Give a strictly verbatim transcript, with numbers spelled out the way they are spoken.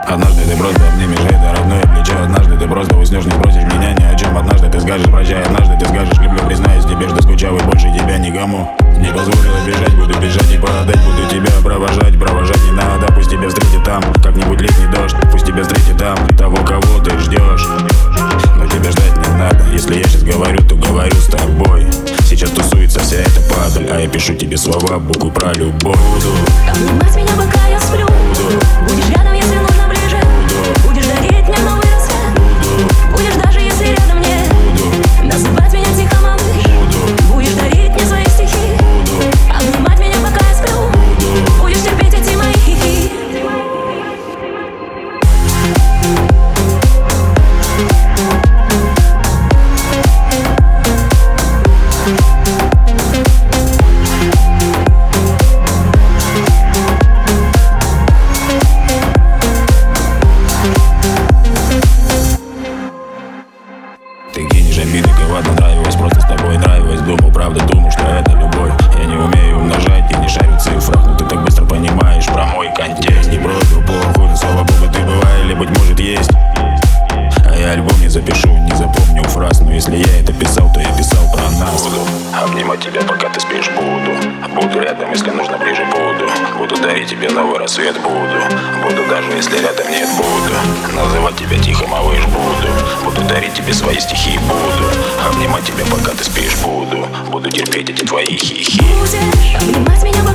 Однажды ты просто обнимешь это родное плечо. Однажды ты просто уснешь, не спросишь меня ни о чем. Однажды ты скажешь прощай, однажды ты скажешь люблю. Признаюсь тебе, что скучал и больше тебя никому не позволила бежать. Буду бежать и падать, буду тебя провожать. Провожать не надо, пусть тебя встретит там как-нибудь летний дождь. Пусть тебя встретит там того, кого ты ждешь. Но тебя ждать не надо. Если я сейчас говорю, то говорю с тобой. Сейчас тусуется вся эта падаль, а я пишу тебе слова, буквы про любовь. Буду обнимать меня, пока я сплю. Буду. Будешь рядом, если нужно ближе. Буду. Будешь дарить мне новый рассвет. Буду. Будешь даже если рядом нет. Буду. Называть меня тихо, малыш. Буду. Будешь дарить мне свои стихи. Буду. Обнимать меня, пока я сплю. Буду. Будешь терпеть эти мои хихи. Ты кинешь обиды, кого-то нравилось, просто с тобой нравилось. Думал, правда, думал, что это любовь. Я не умею умножать и не шарю в цифрах, но ты так быстро понимаешь про мой контекст. Не просто плохо, слава богу, ты бывай, или быть может есть. А я альбом не запишу, не запомню фраз. Но если я это писал, то я писал про нас. Буду обнимать тебя, пока ты спишь, буду. Буду рядом, если нужно, ближе буду. Буду дарить тебе новый рассвет, буду. Буду даже, если рядом нет, буду. Называть тебя тихо, малыш, буду. Буду дарить тебе свои стихи, буду. Обнимать тебя, пока ты спишь, буду. Буду терпеть эти твои хихи. Будешь обнимать меня,